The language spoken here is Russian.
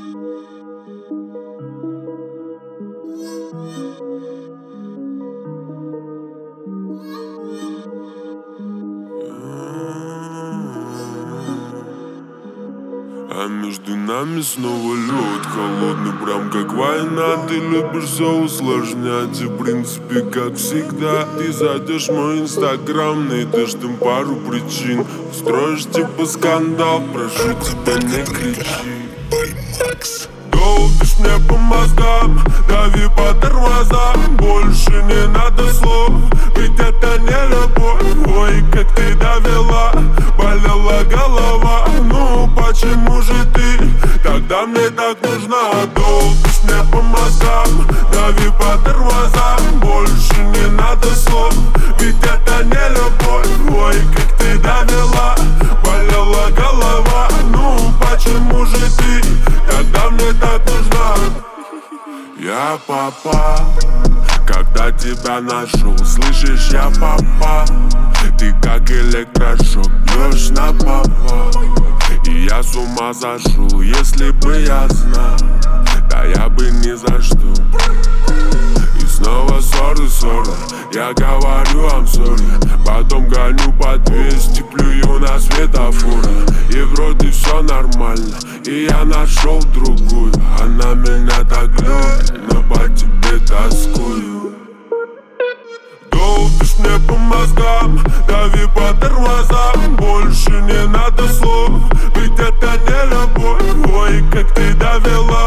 А между нами снова лед холодный, прям как война. Ты любишь все усложнять, и в принципе как всегда. Ты зайдешь в мой инстаграм, найдешь там пару причин, устроишь типа скандал, прошу тебя не кричи. Долбишь мне по мозгам, дави по тормозам. Больше не надо слов, ведь это не любовь. Ой, как ты довела, болела голова. Ну почему же ты тогда мне так нужна? Долбишь мне по мозгам, дави по тормозам. Больше не надо слов, ведь это не любовь. Ой, как ты довела, болела голова. Ну почему же ты тогда мне так нужна? Я папа, когда тебя нашел, слышишь, я папа. Ты как электрошок, бьешь на папа. И я с ума сошел, если бы я знал, да я бы ни за что. И снова ссоры, я говорю I'm sorry. Потом гоню по 200, плюю на светофоры. И вроде все нормально, и я нашел другую. Она меня так любит, но по тебе тоскую. Долбишь мне по мозгам, дави по тормозам. Больше не надо слов, ведь это не любовь. Ой, как ты довела,